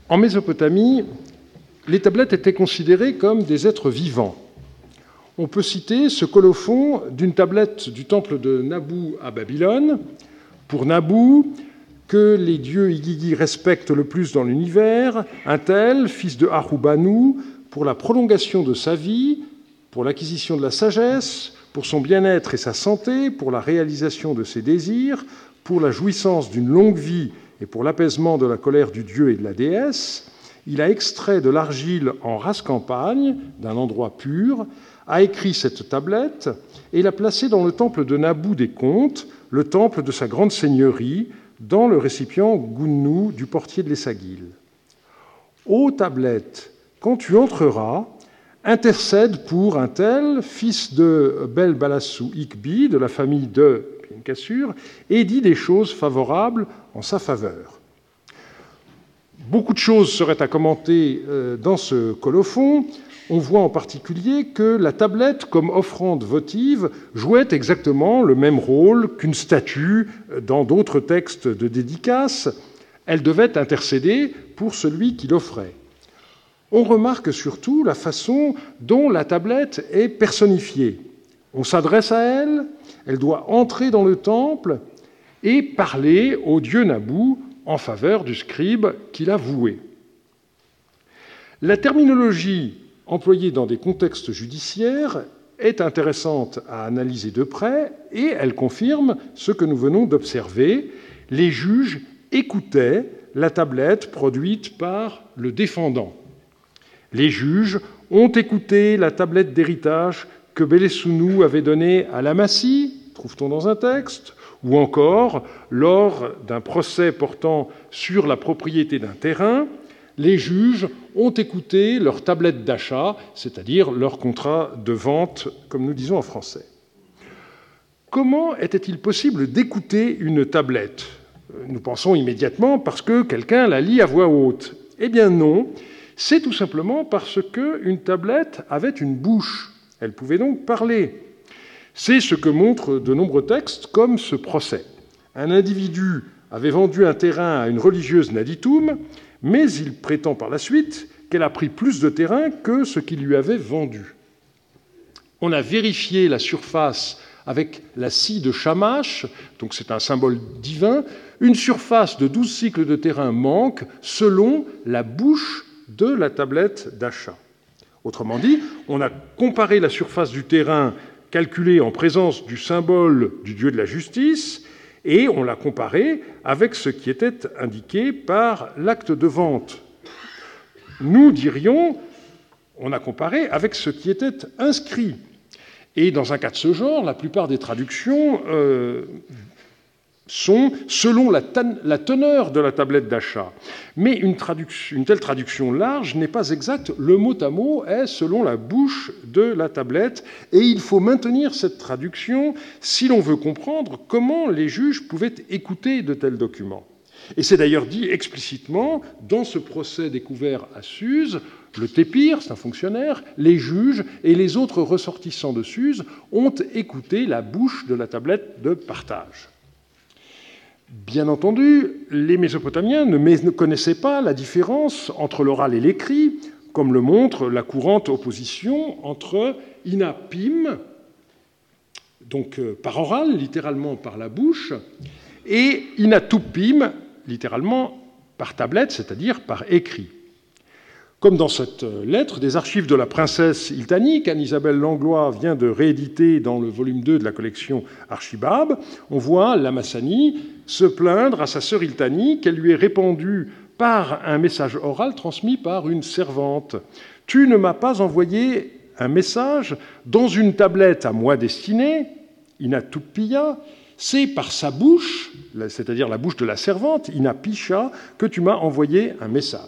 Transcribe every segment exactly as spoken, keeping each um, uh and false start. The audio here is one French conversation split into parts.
En Mésopotamie, les tablettes étaient considérées comme des êtres vivants. On peut citer ce colophon d'une tablette du temple de Nabou à Babylone. Pour Nabou, que les dieux Igigi respectent le plus dans l'univers, un tel, fils de Harubanou, pour la prolongation de sa vie, pour l'acquisition de la sagesse, pour son bien-être et sa santé, pour la réalisation de ses désirs, pour la jouissance d'une longue vie et pour l'apaisement de la colère du dieu et de la déesse, il a extrait de l'argile en rase campagne, d'un endroit pur, a écrit cette tablette et l'a placée dans le temple de Nabou des Contes, le temple de sa grande seigneurie, dans le récipient Gounnou du portier de l'Essagil. Ô tablette, quand tu entreras, intercède pour un tel, fils de Bel Balassou Ikbi, de la famille de Bien-Cassur, et dis des choses favorables en sa faveur. Beaucoup de choses seraient à commenter dans ce colophon. On voit en particulier que la tablette, comme offrande votive, jouait exactement le même rôle qu'une statue dans d'autres textes de dédicace. Elle devait intercéder pour celui qui l'offrait. On remarque surtout la façon dont la tablette est personnifiée. On s'adresse à elle, elle doit entrer dans le temple et parler au dieu Nabou en faveur du scribe qui l'a voué. La terminologie employée dans des contextes judiciaires est intéressante à analyser de près et elle confirme ce que nous venons d'observer. Les juges écoutaient la tablette produite par le défendant. Les juges ont écouté la tablette d'héritage que Belesounou avait donnée à Lamassie, trouve-t-on dans un texte, ou encore, lors d'un procès portant sur la propriété d'un terrain, les juges ont écouté leur tablette d'achat, c'est-à-dire leur contrat de vente, comme nous disons en français. Comment était-il possible d'écouter une tablette ? Nous pensons immédiatement parce que quelqu'un la lit à voix haute. Eh bien non, c'est tout simplement parce qu'une tablette avait une bouche. Elle pouvait donc parler. C'est ce que montrent de nombreux textes, comme ce procès. Un individu avait vendu un terrain à une religieuse Naditoum, mais il prétend par la suite qu'elle a pris plus de terrain que ce qu'il lui avait vendu. On a vérifié la surface avec la scie de Shamash, donc c'est un symbole divin. Une surface de douze cycles de terrain manque selon la bouche de la tablette d'achat. Autrement dit, on a comparé la surface du terrain calculée en présence du symbole du dieu de la justice et on l'a comparé avec ce qui était indiqué par l'acte de vente. Nous dirions, on a comparé avec ce qui était inscrit. Et dans un cas de ce genre, la plupart des traductions euh, sont selon la, ten- la teneur de la tablette d'achat. Mais une, traduction, une telle traduction large n'est pas exacte. Le mot à mot est selon la bouche de la tablette. Et il faut maintenir cette traduction si l'on veut comprendre comment les juges pouvaient écouter de tels documents. Et c'est d'ailleurs dit explicitement dans ce procès découvert à Suse, le Tépir, c'est un fonctionnaire, les juges et les autres ressortissants de Suse ont écouté la bouche de la tablette de partage. Bien entendu, les Mésopotamiens ne connaissaient pas la différence entre l'oral et l'écrit, comme le montre la courante opposition entre inapim, donc par oral, littéralement par la bouche, et inatupim, littéralement par tablette, c'est-à-dire par écrit. Comme dans cette lettre des archives de la princesse Iltani, qu'Anne-Isabelle Langlois vient de rééditer dans le volume deux de la collection Archibab, on voit Lamassani se plaindre à sa sœur Iltani qu'elle lui ait répondu par un message oral transmis par une servante. « Tu ne m'as pas envoyé un message dans une tablette à moi destinée, inatupia, c'est par sa bouche, c'est-à-dire la bouche de la servante, inapisha, que tu m'as envoyé un message. »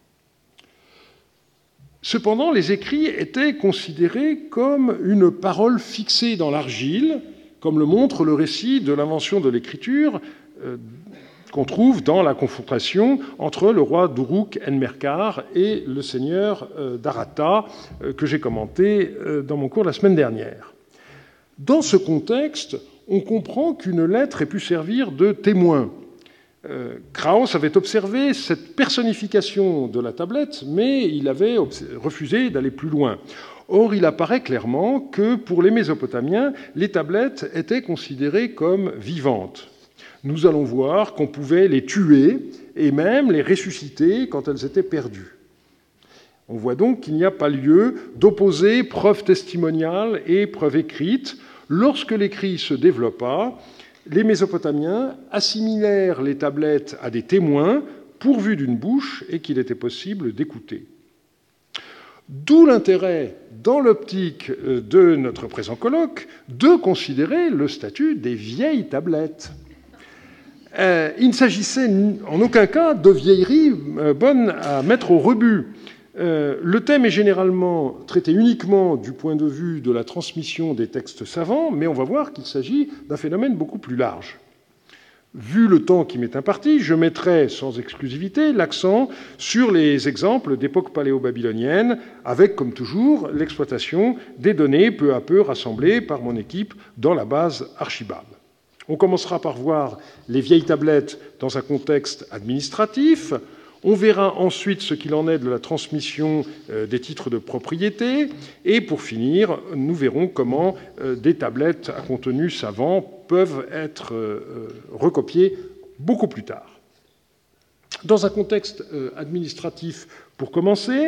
Cependant, les écrits étaient considérés comme une parole fixée dans l'argile, comme le montre le récit de l'invention de l'écriture euh, qu'on trouve dans la confrontation entre le roi d'Uruk Enmerkar et le seigneur euh, d'Arata, euh, que j'ai commenté euh, dans mon cours la semaine dernière. Dans ce contexte, on comprend qu'une lettre ait pu servir de témoin. Euh, Krauss avait observé cette personnification de la tablette, mais il avait refusé d'aller plus loin. Or, il apparaît clairement que pour les Mésopotamiens, les tablettes étaient considérées comme vivantes. Nous allons voir qu'on pouvait les tuer et même les ressusciter quand elles étaient perdues. On voit donc qu'il n'y a pas lieu d'opposer preuve testimoniale et preuve écrite. Lorsque l'écrit se développa, les Mésopotamiens assimilèrent les tablettes à des témoins pourvus d'une bouche et qu'il était possible d'écouter. D'où l'intérêt, dans l'optique de notre présent colloque, de considérer le statut des vieilles tablettes. Euh, il ne s'agissait en aucun cas de vieilleries euh, bonnes à mettre au rebut. Euh, le thème est généralement traité uniquement du point de vue de la transmission des textes savants, mais on va voir qu'il s'agit d'un phénomène beaucoup plus large. Vu le temps qui m'est imparti, je mettrai sans exclusivité l'accent sur les exemples d'époque paléo-babylonienne, avec, comme toujours, l'exploitation des données peu à peu rassemblées par mon équipe dans la base Archibald. On commencera par voir les vieilles tablettes dans un contexte administratif. On verra ensuite ce qu'il en est de la transmission des titres de propriété. Et pour finir, nous verrons comment des tablettes à contenu savant peuvent être recopiées beaucoup plus tard. Dans un contexte administratif, pour commencer,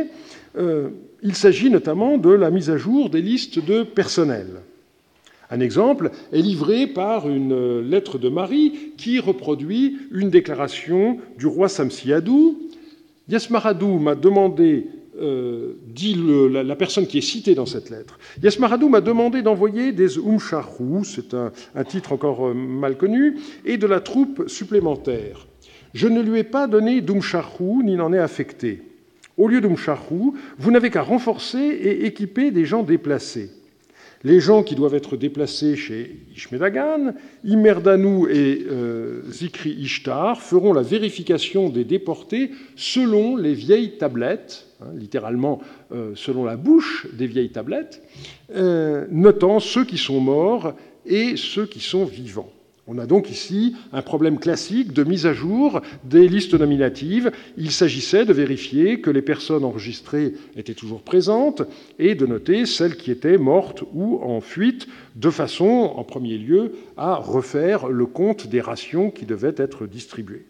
il s'agit notamment de la mise à jour des listes de personnel. Un exemple est livré par une lettre de Marie qui reproduit une déclaration du roi Samsiadou. Yasmaradou m'a demandé, euh, dit le, la, la personne qui est citée dans cette lettre, Yasmaradou m'a demandé d'envoyer des Umsharou, c'est un, un titre encore mal connu, et de la troupe supplémentaire. Je ne lui ai pas donné d'Umsharou ni n'en ai affecté. Au lieu d'Umsharou, vous n'avez qu'à renforcer et équiper des gens déplacés. Les gens qui doivent être déplacés chez Ishmedagan, Imerdanou et euh, Zikri Ishtar feront la vérification des déportés selon les vieilles tablettes, hein, littéralement euh, selon la bouche des vieilles tablettes, euh, notant ceux qui sont morts et ceux qui sont vivants. On a donc ici un problème classique de mise à jour des listes nominatives. Il s'agissait de vérifier que les personnes enregistrées étaient toujours présentes et de noter celles qui étaient mortes ou en fuite, de façon, en premier lieu, à refaire le compte des rations qui devaient être distribuées.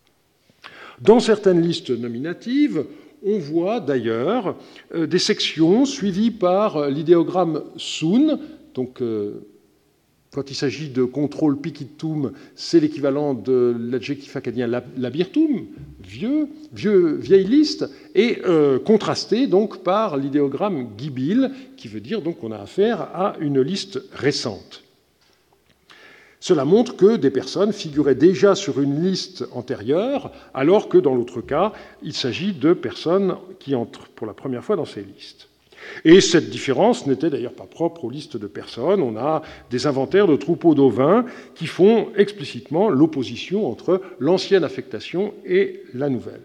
Dans certaines listes nominatives, on voit d'ailleurs des sections suivies par l'idéogramme sun, donc quand il s'agit de contrôle piquitum, c'est l'équivalent de l'adjectif acadien labirtum, vieux, vieux, vieille liste, et euh, contrasté donc par l'idéogramme gibil, qui veut dire donc qu'on a affaire à une liste récente. Cela montre que des personnes figuraient déjà sur une liste antérieure, alors que dans l'autre cas, il s'agit de personnes qui entrent pour la première fois dans ces listes. Et cette différence n'était d'ailleurs pas propre aux listes de personnes. On a des inventaires de troupeaux d'ovins qui font explicitement l'opposition entre l'ancienne affectation et la nouvelle.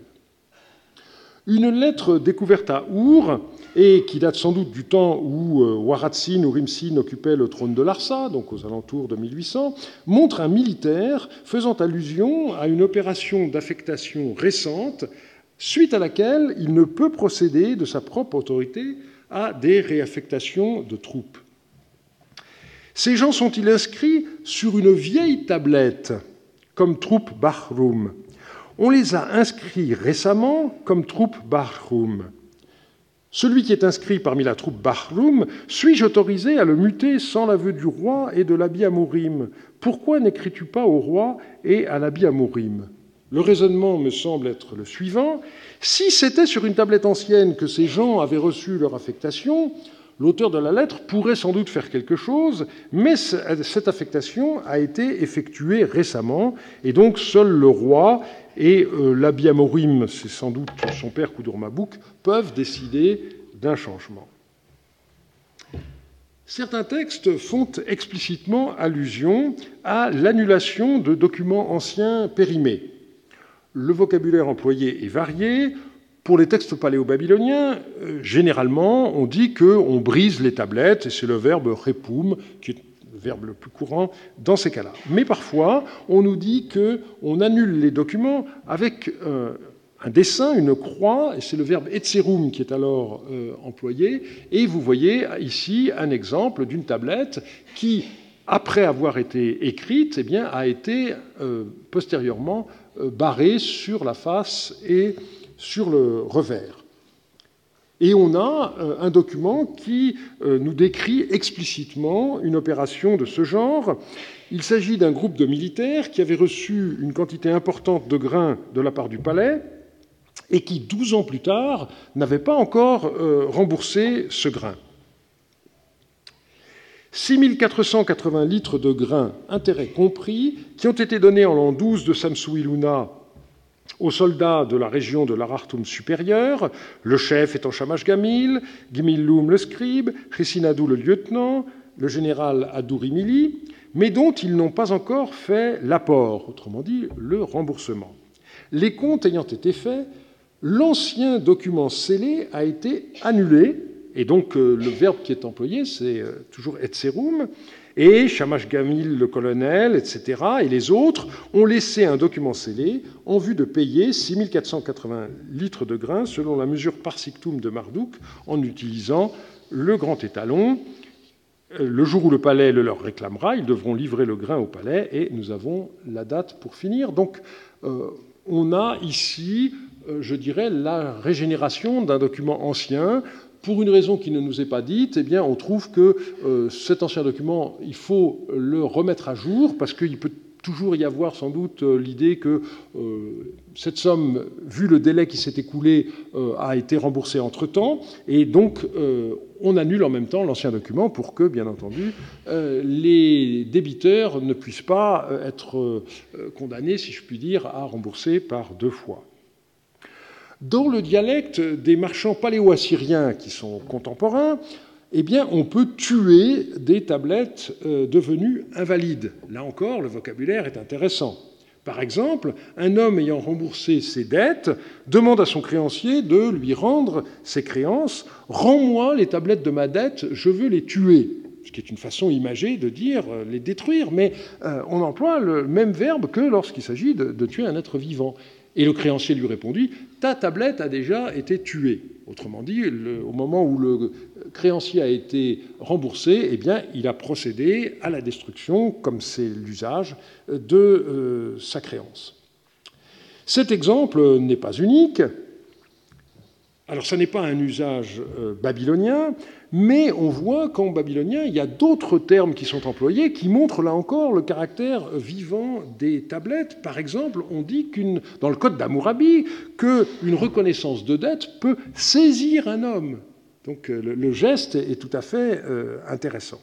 Une lettre découverte à Our, et qui date sans doute du temps où Waratsin ou Rimsin occupait le trône de Larsa, donc aux alentours de mille huit cents, montre un militaire faisant allusion à une opération d'affectation récente, suite à laquelle il ne peut procéder de sa propre autorité à des réaffectations de troupes. Ces gens sont-ils inscrits sur une vieille tablette comme troupe Bahrum? On les a inscrits récemment comme troupe Bahrum. Celui qui est inscrit parmi la troupe Bahrum, suis-je autorisé à le muter sans l'aveu du roi et de l'Abi Amorim? Pourquoi n'écris-tu pas au roi et à l'Abi Amorim? Le raisonnement me semble être le suivant. Si c'était sur une tablette ancienne que ces gens avaient reçu leur affectation, l'auteur de la lettre pourrait sans doute faire quelque chose, mais cette affectation a été effectuée récemment, et donc seul le roi et euh, l'Abi Amorim, c'est sans doute son père Kudurmabouk, peuvent décider d'un changement. Certains textes font explicitement allusion à l'annulation de documents anciens périmés. Le vocabulaire employé est varié. Pour les textes paléo-babyloniens, euh, généralement, on dit qu'on brise les tablettes, et c'est le verbe repum, qui est le verbe le plus courant dans ces cas-là. Mais parfois, on nous dit qu'on annule les documents avec euh, un dessin, une croix, et c'est le verbe etserum qui est alors euh, employé. Et vous voyez ici un exemple d'une tablette qui, après avoir été écrite, eh bien, a été euh, postérieurement euh, barrée sur la face et sur le revers. Et on a euh, un document qui euh, nous décrit explicitement une opération de ce genre. Il s'agit d'un groupe de militaires qui avaient reçu une quantité importante de grains de la part du palais et qui, douze ans plus tard, n'avaient pas encore euh, remboursé ce grain. six mille quatre cent quatre-vingts litres de grains, intérêts compris, qui ont été donnés en l'an douze de Samsu-Iluna aux soldats de la région de l'Arartum supérieur, le chef étant Shamash Gamil, Gimilum le scribe, Chessinadou le lieutenant, le général Adourimili, mais dont ils n'ont pas encore fait l'apport, autrement dit le remboursement. Les comptes ayant été faits, l'ancien document scellé a été annulé, et donc euh, le verbe qui est employé, c'est euh, toujours etserum, et Shamash Gamil, le colonel, et cetera, et les autres ont laissé un document scellé en vue de payer six mille quatre cent quatre-vingts litres de grains selon la mesure parsictum de Marduk en utilisant le grand étalon. Le jour où le palais le leur réclamera, ils devront livrer le grain au palais et nous avons la date pour finir. Donc euh, on a ici, euh, je dirais, la régénération d'un document ancien. Pour une raison qui ne nous est pas dite, eh bien, on trouve que euh, cet ancien document, il faut le remettre à jour, parce qu'il peut toujours y avoir sans doute euh, l'idée que euh, cette somme, vu le délai qui s'est écoulé, euh, a été remboursée entre-temps, et donc euh, on annule en même temps l'ancien document pour que, bien entendu, euh, les débiteurs ne puissent pas être euh, condamnés, si je puis dire, à rembourser par deux fois. Dans le dialecte des marchands paléo-assyriens qui sont contemporains, eh bien, on peut tuer des tablettes euh, devenues invalides. Là encore, le vocabulaire est intéressant. Par exemple, un homme ayant remboursé ses dettes demande à son créancier de lui rendre ses créances. « Rends-moi les tablettes de ma dette, je veux les tuer ». Ce qui est une façon imagée de dire euh, les détruire, mais euh, on emploie le même verbe que lorsqu'il s'agit de, de tuer un être vivant. Et le créancier lui répondit « Ta tablette a déjà été tuée ». Autrement dit, le, au moment où le créancier a été remboursé, eh bien, il a procédé à la destruction, comme c'est l'usage, de euh, sa créance. Cet exemple n'est pas unique. Alors, ce n'est pas un usage euh, babylonien, mais on voit qu'en babylonien, il y a d'autres termes qui sont employés qui montrent, là encore, le caractère vivant des tablettes. Par exemple, on dit qu'une, dans le code d'Hammurabi qu'une reconnaissance de dette peut saisir un homme. Donc le, le geste est tout à fait euh, intéressant.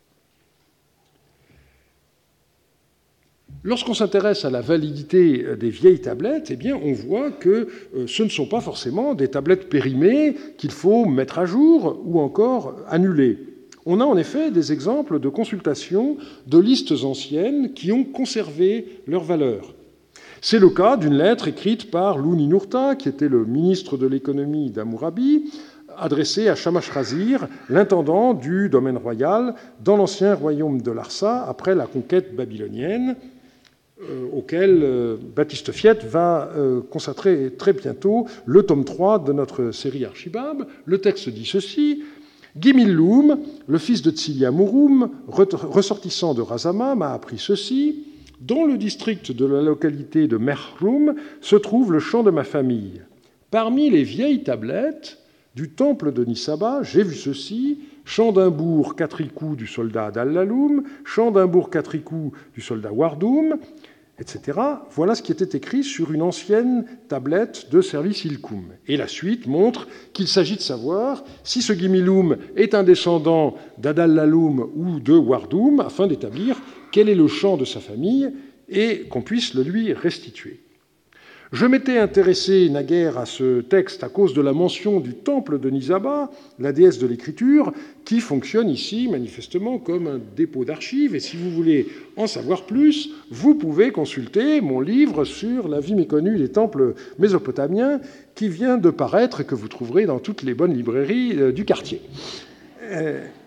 Lorsqu'on s'intéresse à la validité des vieilles tablettes, eh bien, on voit que ce ne sont pas forcément des tablettes périmées qu'il faut mettre à jour ou encore annuler. On a en effet des exemples de consultation de listes anciennes qui ont conservé leur valeur. C'est le cas d'une lettre écrite par Louninurta, qui était le ministre de l'économie d'Hammurabi, adressée à Shamash Razir, l'intendant du domaine royal dans l'ancien royaume de Larsa après la conquête babylonienne, Euh, auquel euh, Baptiste Fiette va euh, consacrer très bientôt le tome trois de notre série Archibab. Le texte dit ceci: Gimilum, le fils de Tsilia Murum, ressortissant de Razama, m'a appris ceci. Dans le district de la localité de Merhrum se trouve le champ de ma famille. Parmi les vieilles tablettes du temple de Nisaba, j'ai vu ceci: champ d'un bourg Katrikou du soldat Adallaloum, champ d'un bourg Katrikou du soldat Wardoum, et cetera. Voilà ce qui était écrit sur une ancienne tablette de service Ilkoum. Et la suite montre qu'il s'agit de savoir si ce Gimilum est un descendant d'Adallaloum ou de Wardoum, afin d'établir quel est le champ de sa famille et qu'on puisse le lui restituer. Je m'étais intéressé naguère à ce texte à cause de la mention du temple de Nisaba, la déesse de l'écriture, qui fonctionne ici manifestement comme un dépôt d'archives. Et si vous voulez en savoir plus, vous pouvez consulter mon livre sur la vie méconnue des temples mésopotamiens, qui vient de paraître et que vous trouverez dans toutes les bonnes librairies du quartier.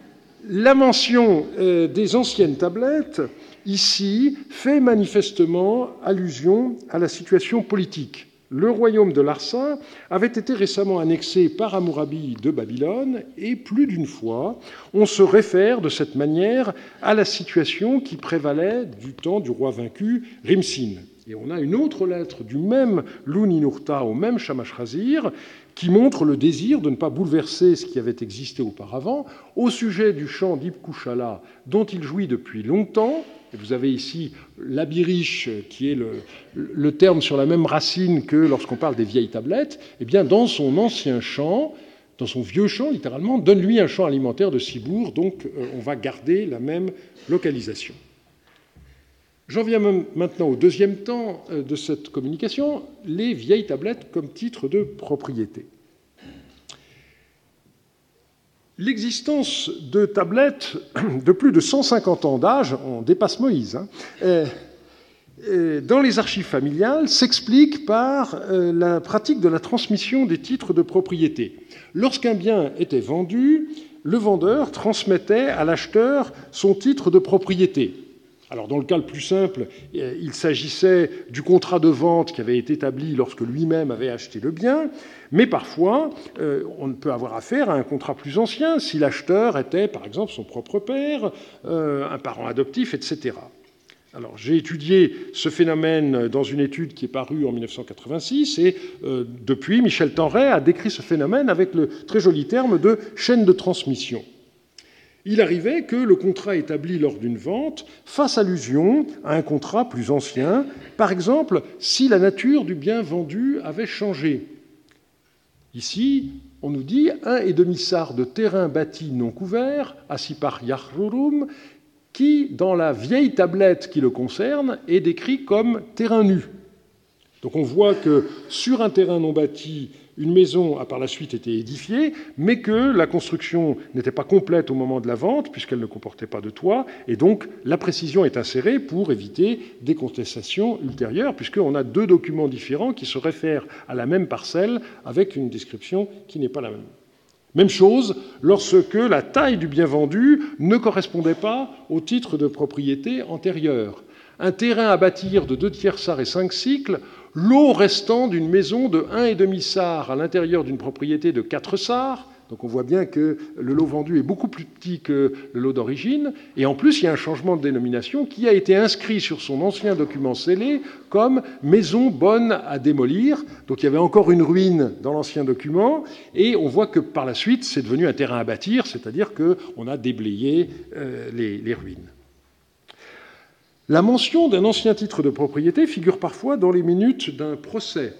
La mention euh, des anciennes tablettes, ici, fait manifestement allusion à la situation politique. Le royaume de Larsa avait été récemment annexé par Hammurabi de Babylone, et plus d'une fois, on se réfère de cette manière à la situation qui prévalait du temps du roi vaincu Rimsin. Et on a une autre lettre du même Lu-Ninurta au même Shamash-Razir qui montre le désir de ne pas bouleverser ce qui avait existé auparavant au sujet du chant d'Ibkushala dont il jouit depuis longtemps. Et vous avez ici l'abirish, qui est le, le terme sur la même racine que lorsqu'on parle des vieilles tablettes. Eh bien, dans son ancien chant, dans son vieux chant, littéralement, donne-lui un chant alimentaire de Ciboure, donc euh, on va garder la même localisation. J'en viens maintenant au deuxième temps de cette communication, les vieilles tablettes comme titre de propriété. L'existence de tablettes de plus de cent cinquante ans d'âge, on dépasse Moïse, hein, dans les archives familiales s'explique par la pratique de la transmission des titres de propriété. Lorsqu'un bien était vendu, le vendeur transmettait à l'acheteur son titre de propriété. Alors, dans le cas le plus simple, il s'agissait du contrat de vente qui avait été établi lorsque lui-même avait acheté le bien, mais parfois, on peut avoir affaire à un contrat plus ancien, si l'acheteur était, par exemple, son propre père, un parent adoptif, et cetera. Alors, j'ai étudié ce phénomène dans une étude qui est parue en mille neuf cent quatre-vingt-six, et euh, depuis, Michel Tenray a décrit ce phénomène avec le très joli terme de chaîne de transmission. Il arrivait que le contrat établi lors d'une vente fasse allusion à un contrat plus ancien, par exemple si la nature du bien vendu avait changé. Ici, on nous dit un et demi sar de terrain bâti non couvert, à Sipar Yahrurum, qui, dans la vieille tablette qui le concerne, est décrit comme terrain nu. Donc on voit que sur un terrain non bâti, une maison a par la suite été édifiée, mais que la construction n'était pas complète au moment de la vente, puisqu'elle ne comportait pas de toit, et donc la précision est insérée pour éviter des contestations ultérieures, puisqu'on a deux documents différents qui se réfèrent à la même parcelle avec une description qui n'est pas la même. Même chose lorsque la taille du bien vendu ne correspondait pas au titre de propriété antérieur. Un terrain à bâtir de deux tiers sar et cinq cycles, l'eau restant d'une maison de un et demi sar à l'intérieur d'une propriété de quatre sars. Donc on voit bien que le lot vendu est beaucoup plus petit que le lot d'origine. Et en plus, il y a un changement de dénomination qui a été inscrit sur son ancien document scellé comme maison bonne à démolir. Donc il y avait encore une ruine dans l'ancien document. Et on voit que par la suite, c'est devenu un terrain à bâtir, c'est-à-dire qu'on a déblayé euh, les, les ruines. La mention d'un ancien titre de propriété figure parfois dans les minutes d'un procès.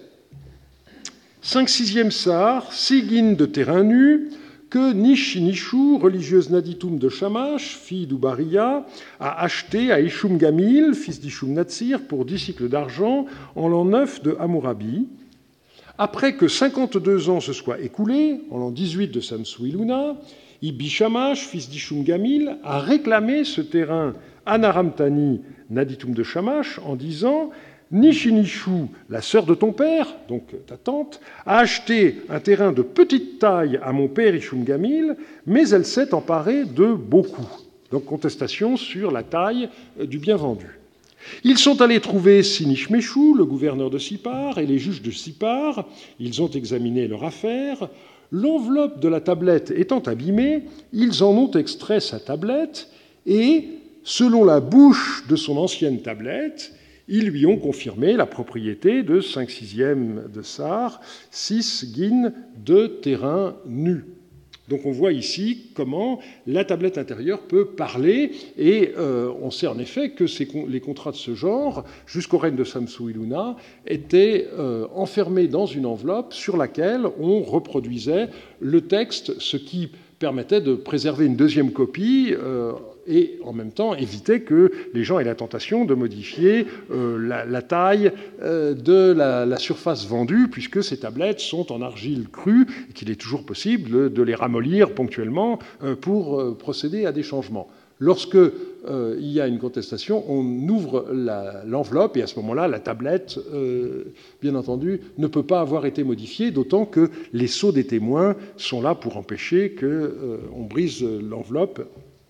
cinq sixième sar, Sigin de terrain nu, que Nish Nishu, religieuse Naditum de Shamash, fille d'Ubaria, a acheté à Ishum Gamil, fils d'Ishum Natsir, pour dix cycles d'argent en l'an neuf de Hammurabi. Après que cinquante-deux ans se soient écoulés, en l'an dix-huit de Samsu-Iluna, Ibi Shamash, fils d'Ishum Gamil, a réclamé ce terrain à Naramtani, Naditum de Shamash, en disant « Nishinishu, la sœur de ton père, donc ta tante, a acheté un terrain de petite taille à mon père Ishum Gamil, mais elle s'est emparée de beaucoup. » Donc contestation sur la taille du bien vendu. Ils sont allés trouver Sinishmeshu, le gouverneur de Sipar, et les juges de Sipar. Ils ont examiné leur affaire. L'enveloppe de la tablette étant abîmée, ils en ont extrait sa tablette et, selon la bouche de son ancienne tablette, ils lui ont confirmé la propriété de cinq sixièmes de sar, six guines de terrain nu. Donc on voit ici comment la tablette intérieure peut parler, et euh, on sait en effet que ces, les contrats de ce genre, jusqu'au règne de Samsu-Iluna, étaient euh, enfermés dans une enveloppe sur laquelle on reproduisait le texte, ce qui permettait de préserver une deuxième copie euh, et en même temps éviter que les gens aient la tentation de modifier euh, la, la taille euh, de la, la surface vendue, puisque ces tablettes sont en argile crue et qu'il est toujours possible de les ramollir ponctuellement euh, pour euh, procéder à des changements. Lorsque euh, il y a une contestation, on ouvre la, l'enveloppe et à ce moment-là, la tablette, euh, bien entendu, ne peut pas avoir été modifiée, d'autant que les sceaux des témoins sont là pour empêcher qu'on euh, brise l'enveloppe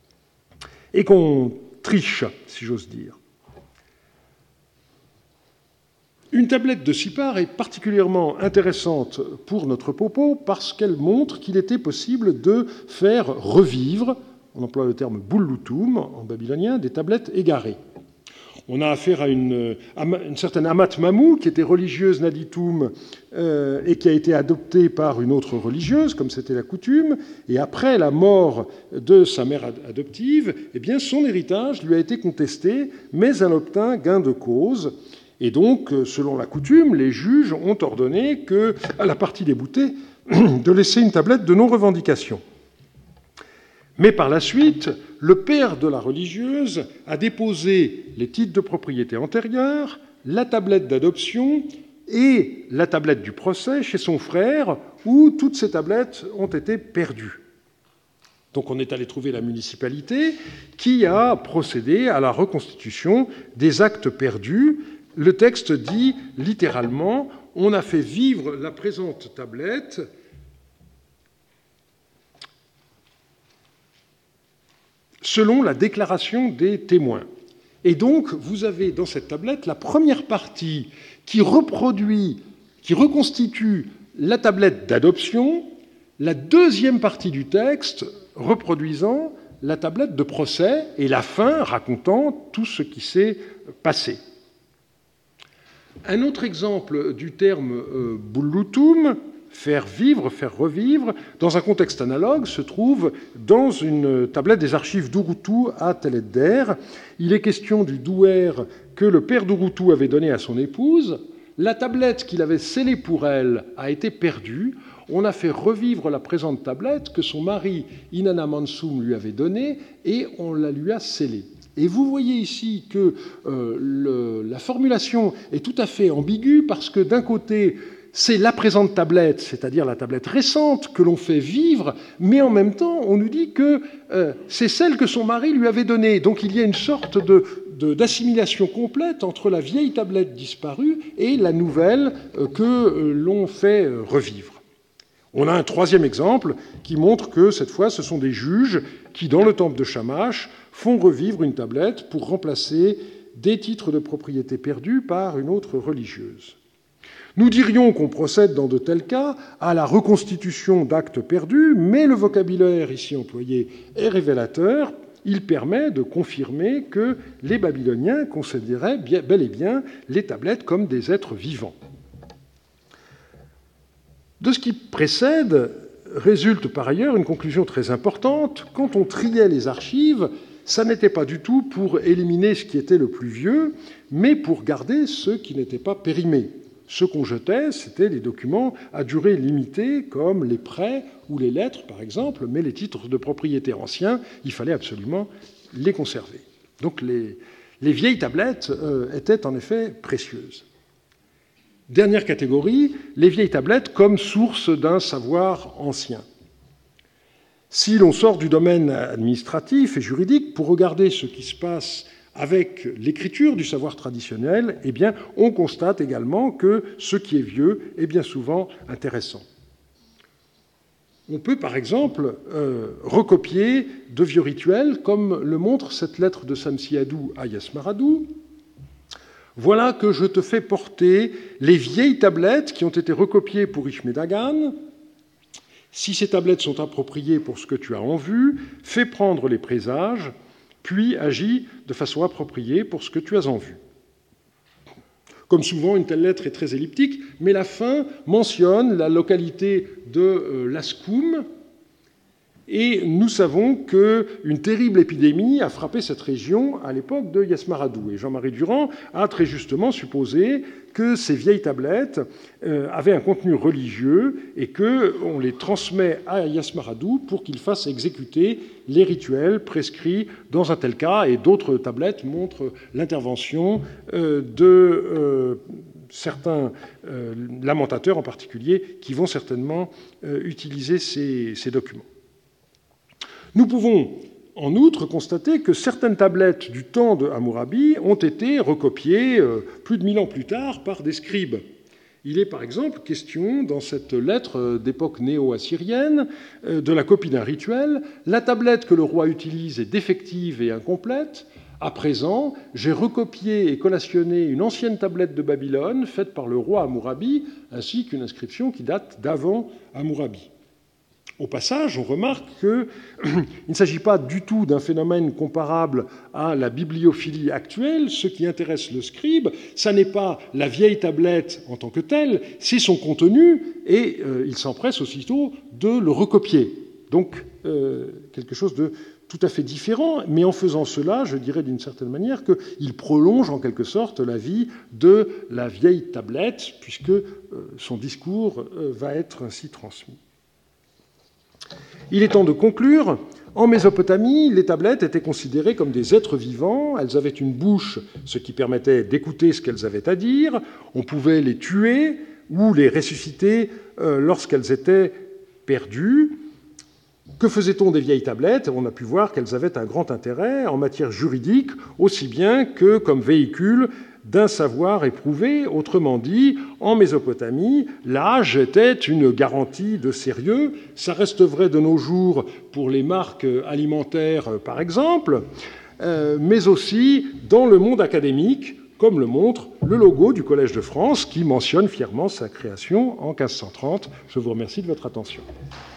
et qu'on triche, si j'ose dire. Une tablette de Sipar est particulièrement intéressante pour notre propos parce qu'elle montre qu'il était possible de faire revivre, on emploie le terme bullutum en babylonien, des tablettes égarées. On a affaire à une, une certaine Amat Mamou, qui était religieuse Naditum euh, et qui a été adoptée par une autre religieuse, comme c'était la coutume. Et après la mort de sa mère adoptive, eh bien, son héritage lui a été contesté, mais elle obtint gain de cause. Et donc, selon la coutume, les juges ont ordonné que, à la partie déboutée, de laisser une tablette de non-revendication. Mais par la suite, le père de la religieuse a déposé les titres de propriété antérieurs, la tablette d'adoption et la tablette du procès chez son frère, où toutes ces tablettes ont été perdues. Donc on est allé trouver la municipalité qui a procédé à la reconstitution des actes perdus. Le texte dit littéralement « On a fait vivre la présente tablette » selon la déclaration des témoins. Et donc, vous avez dans cette tablette la première partie qui reproduit, qui reconstitue la tablette d'adoption, la deuxième partie du texte reproduisant la tablette de procès et la fin racontant tout ce qui s'est passé. Un autre exemple du terme euh, bullutum, faire vivre, faire revivre, dans un contexte analogue, se trouve dans une tablette des archives d'Urutu à Tel Edder. Il est question du douer que le père d'Urutu avait donné à son épouse. La tablette qu'il avait scellée pour elle a été perdue. On a fait revivre la présente tablette que son mari, Inanna Mansum, lui avait donnée et on la lui a scellée. Et vous voyez ici que euh, le, la formulation est tout à fait ambiguë parce que d'un côté, c'est la présente tablette, c'est-à-dire la tablette récente que l'on fait vivre, mais en même temps, on nous dit que euh, c'est celle que son mari lui avait donnée. Donc il y a une sorte de, de, d'assimilation complète entre la vieille tablette disparue et la nouvelle euh, que euh, l'on fait euh, revivre. On a un troisième exemple qui montre que, cette fois, ce sont des juges qui, dans le temple de Shamash, font revivre une tablette pour remplacer des titres de propriété perdus par une autre religieuse. Nous dirions qu'on procède dans de tels cas à la reconstitution d'actes perdus, mais le vocabulaire ici employé est révélateur. Il permet de confirmer que les Babyloniens considéraient bien, bel et bien les tablettes comme des êtres vivants. De ce qui précède résulte par ailleurs une conclusion très importante. Quand on triait les archives, ça n'était pas du tout pour éliminer ce qui était le plus vieux, mais pour garder ce qui n'était pas périmé. Ce qu'on jetait, c'était les documents à durée limitée, comme les prêts ou les lettres, par exemple, mais les titres de propriété anciens, il fallait absolument les conserver. Donc les, les vieilles tablettes euh, étaient en effet précieuses. Dernière catégorie, les vieilles tablettes comme source d'un savoir ancien. Si l'on sort du domaine administratif et juridique pour regarder ce qui se passe avec l'écriture du savoir traditionnel, eh bien, on constate également que ce qui est vieux est bien souvent intéressant. On peut, par exemple, euh, recopier de vieux rituels, comme le montre cette lettre de Samsiadou à Yasmaradou. Voilà que je te fais porter les vieilles tablettes qui ont été recopiées pour Ishmedagan. Si ces tablettes sont appropriées pour ce que tu as en vue, fais prendre les présages, puis agis de façon appropriée pour ce que tu as en vue. Comme souvent, une telle lettre est très elliptique, mais la fin mentionne la localité de euh, Lascum, et nous savons qu'une terrible épidémie a frappé cette région à l'époque de Yasmaradou. Et Jean-Marie Durand a très justement supposé que ces vieilles tablettes euh, avaient un contenu religieux et qu'on les transmet à Yasmaradou pour qu'il fasse exécuter les rituels prescrits dans un tel cas. Et d'autres tablettes montrent l'intervention euh, de euh, certains euh, lamentateurs en particulier qui vont certainement euh, utiliser ces, ces documents. Nous pouvons, en outre, constater que certaines tablettes du temps de Hammurabi ont été recopiées euh, plus de mille ans plus tard par des scribes. Il est par exemple question, dans cette lettre d'époque néo-assyrienne, de la copie d'un rituel. La tablette que le roi utilise est défective et incomplète. À présent, j'ai recopié et collationné une ancienne tablette de Babylone faite par le roi Hammurabi, ainsi qu'une inscription qui date d'avant Hammurabi. Au passage, on remarque qu'il ne s'agit pas du tout d'un phénomène comparable à la bibliophilie actuelle. Ce qui intéresse le scribe, ça n'est pas la vieille tablette en tant que telle, c'est son contenu, et euh, il s'empresse aussitôt de le recopier. Donc, euh, quelque chose de tout à fait différent, mais en faisant cela, je dirais d'une certaine manière qu'il prolonge en quelque sorte la vie de la vieille tablette, puisque euh, son discours euh, va être ainsi transmis. Il est temps de conclure. En Mésopotamie, les tablettes étaient considérées comme des êtres vivants. Elles avaient une bouche, ce qui permettait d'écouter ce qu'elles avaient à dire. On pouvait les tuer ou les ressusciter euh, lorsqu'elles étaient perdues. Que faisait-on des vieilles tablettes ? On a pu voir qu'elles avaient un grand intérêt en matière juridique, aussi bien que comme véhicule d'un savoir éprouvé. Autrement dit, en Mésopotamie, l'âge était une garantie de sérieux. Ça reste vrai de nos jours pour les marques alimentaires, par exemple, euh, mais aussi dans le monde académique, comme le montre le logo du Collège de France, qui mentionne fièrement sa création en mille cinq cent trente. Je vous remercie de votre attention.